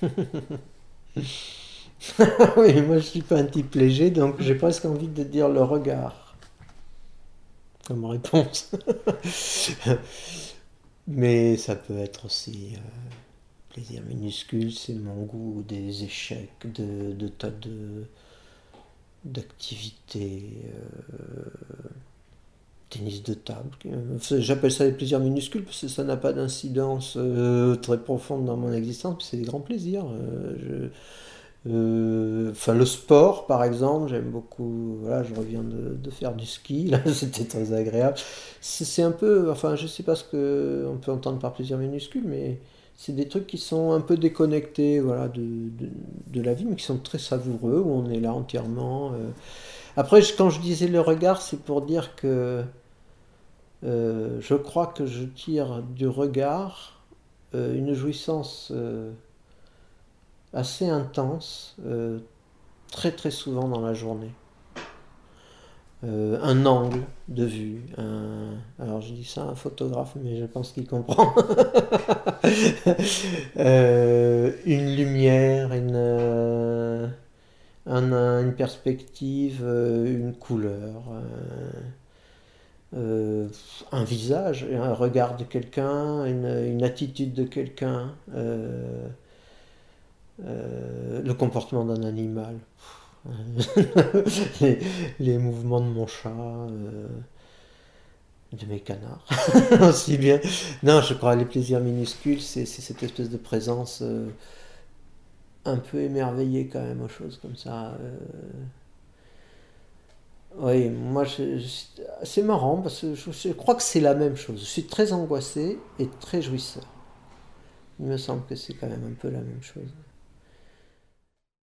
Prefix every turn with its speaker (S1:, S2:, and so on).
S1: Oui, moi je suis pas un type léger, donc j'ai presque envie de dire le regard comme réponse. Mais ça peut être aussi plaisir minuscule, c'est mon goût des échecs, de tas d'activités, tennis de table. J'appelle ça des plaisirs minuscules parce que ça n'a pas d'incidence très profonde dans mon existence, puis c'est des grands plaisirs. Enfin, le sport, par exemple, j'aime beaucoup. Voilà, je reviens de faire du ski, là, c'était très agréable. C'est un peu, enfin, je sais pas ce que on peut entendre par plaisir minuscule, mais c'est des trucs qui sont un peu déconnectés, voilà, de la vie, mais qui sont très savoureux, où on est là entièrement. Après, quand je disais le regard, c'est pour dire que je crois que je tire du regard une jouissance assez intense, très très souvent dans la journée. Un angle de vue, alors je dis ça à un photographe, mais je pense qu'il comprend. Une lumière, une perspective, une couleur, un visage, un regard de quelqu'un, une attitude de quelqu'un, le comportement d'un animal, les, les mouvements de mon chat, de mes canards, aussi bien. Non, je crois que les plaisirs minuscules, c'est cette espèce de présence un peu émerveillée quand même aux choses comme ça. Oui, moi, c'est marrant parce que je crois que c'est la même chose. Je suis très angoissé et très jouisseur. Il me semble que c'est quand même un peu la même chose.